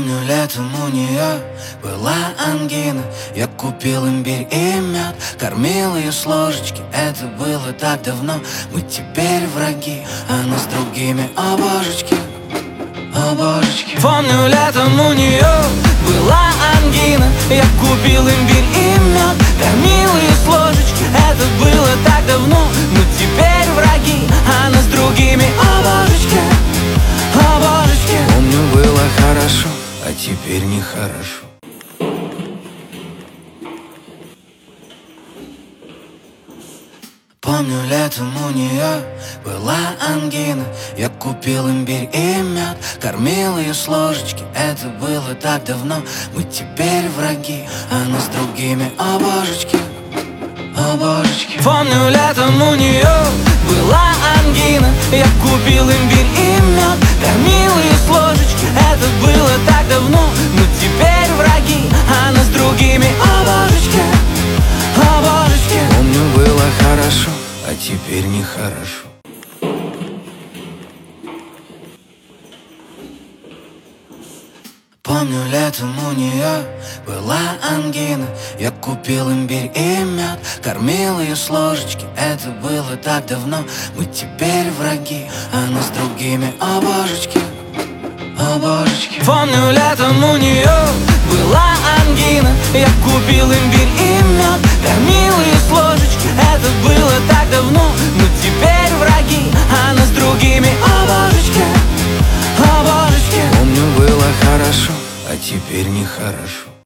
Помню, летом у нее была ангина. Я купил имбирь и мед, кормил ее с ложечки. Это было так давно, мы теперь враги. Она с другими, о божечки, о божечки. Помню, летом у нее была ангина. Я купил имбирь и мед, кормил ее с ложечки. Это было так давно, мы теперь враги. Она с другими, о божечки, о божечки. Помню, было хорошо, а теперь нехорошо. Помню, летом у нее была ангина. Я купил имбирь и мед, кормил ее с ложечки. Это было так давно, мы теперь враги. Она с другими, о божечки, о божечки. Помню, летом у нее была ангина. Я купил имбирь и мед, кормил ее с ложечки. Это было так давно, мы теперь враги. Она с другими, о божечки, о божечки. Помню, было хорошо, а теперь нехорошо. Помню, летом у нее была ангина. Я купил имбирь и мед, кормил ее с ложечки. Это было так давно, мы теперь враги. Она с другими, о божечки, о божечки. Помню, летом у нее была ангина. Я купил имбирь и мед, кормил ее с ложечки. Это было так давно, мы теперь враги. Она с другими, о божечки, о божечки. Помню, было хорошо, а теперь нехорошо.